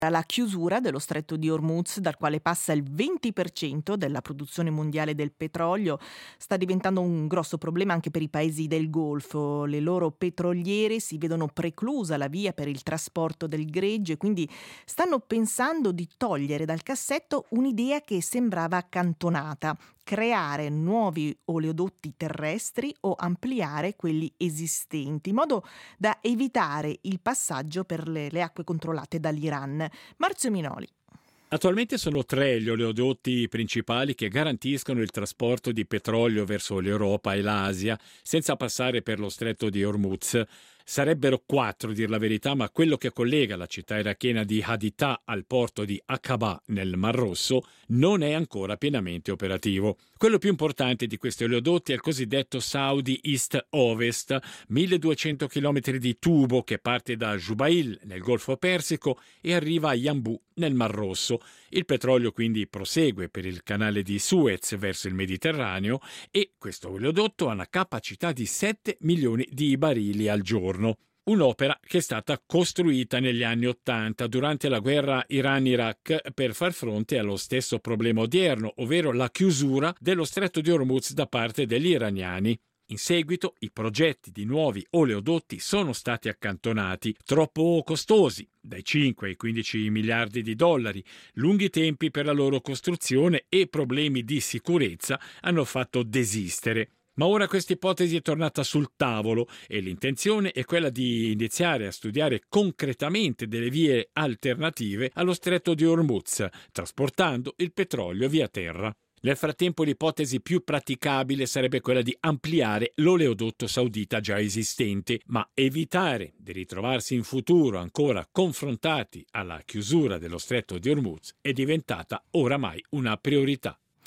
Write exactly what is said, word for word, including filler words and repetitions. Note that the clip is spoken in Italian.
La chiusura dello stretto di Hormuz, dal quale passa il venti per cento della produzione mondiale del petrolio, sta diventando un grosso problema anche per i paesi del Golfo. Le loro petroliere si vedono preclusa la via per il trasporto del greggio e quindi stanno pensando di togliere dal cassetto un'idea che sembrava accantonata: creare nuovi oleodotti terrestri o ampliare quelli esistenti, in modo da evitare il passaggio per le, le acque controllate dall'Iran. Marzio Minoli. Attualmente sono tre gli oleodotti principali che garantiscono il trasporto di petrolio verso l'Europa e l'Asia senza passare per lo stretto di Hormuz. Sarebbero quattro, dir la verità, ma quello che collega la città irachena di Haditha al porto di Aqaba nel Mar Rosso non è ancora pienamente operativo. Quello più importante di questi oleodotti è il cosiddetto Saudi East Ovest, milleduecento chilometri di tubo che parte da Jubail nel Golfo Persico e arriva a Yanbu nel Mar Rosso. Il petrolio quindi prosegue per il canale di Suez verso il Mediterraneo e questo oleodotto ha una capacità di sette milioni di barili al giorno. Un'opera che è stata costruita negli anni Ottanta durante la guerra Iran-Iraq per far fronte allo stesso problema odierno, ovvero la chiusura dello stretto di Hormuz da parte degli iraniani. In seguito i progetti di nuovi oleodotti sono stati accantonati, troppo costosi, dai cinque ai quindici miliardi di dollari, lunghi tempi per la loro costruzione e problemi di sicurezza hanno fatto desistere. Ma ora questa ipotesi è tornata sul tavolo e l'intenzione è quella di iniziare a studiare concretamente delle vie alternative allo stretto di Hormuz, trasportando il petrolio via terra. Nel frattempo l'ipotesi più praticabile sarebbe quella di ampliare l'oleodotto saudita già esistente, ma evitare di ritrovarsi in futuro ancora confrontati alla chiusura dello stretto di Hormuz è diventata oramai una priorità.